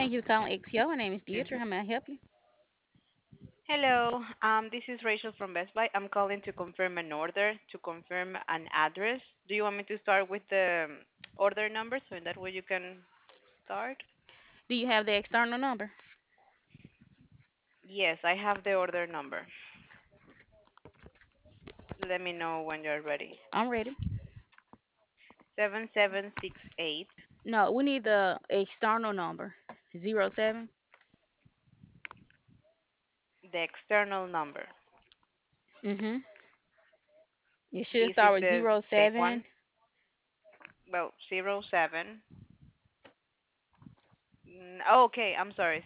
Thank you for calling XPO. My name is Deidre. Mhm. How may I help you? Hello, this is Rachel from Best Buy. I'm calling to confirm an order, to confirm an address. Do you want me to start with the order number so that way you can start? Do you have the external number? Yes, I have the order number. Let me know when you're ready. I'm ready. 7768, No, we need the external number. 07. the external number. Mm-hmm. It should This is start with the zero same 07. one. Well, 07. Okay, I'm sorry.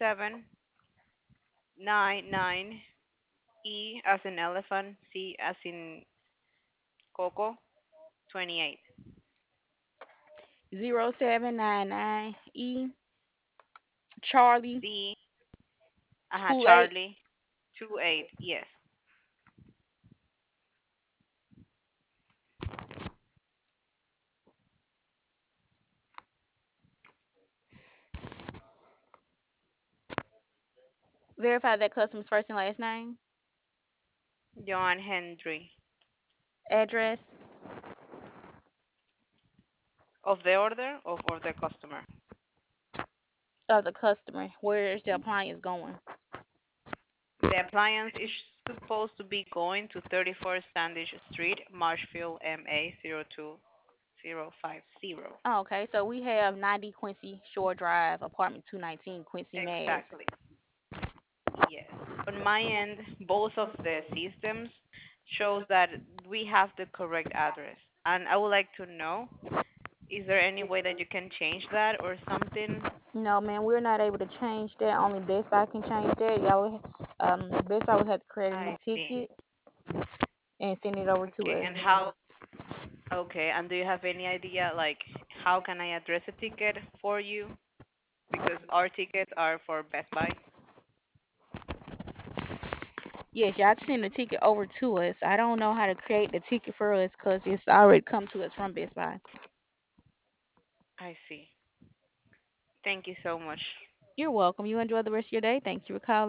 0799 E as in elephant, C as in Coco, 28. 0799 Charlie C, 28. Charlie, 28. Yes. Verify that customer's first and last name. John Henry. Address Of the order or the customer? of the customer. Where is the appliance going? The appliance is supposed to be going to 34 Standish Street, Marshfield, MA 02050. Oh, okay, so we have 90 Quincy Shore Drive, apartment 219, Quincy, Mass. Exactly. Yes. On my end, both of the systems shows that we have the correct address. And I would like to know, is there any way that you can change that or something? No, man, we're not able to change that. Only Best Buy can change that. Best Buy would have to create a new I see. ticket and send it over to Okay. us. And how? Okay. And do you have any idea, like, how can I address a ticket for you? Because our tickets are for Best Buy. Yes, y'all can send the ticket over to us. I don't know how to create the ticket for us because it's already come to us from Best Buy. I see. Thank you so much. You're welcome. You enjoy the rest of your day. Thank you for calling.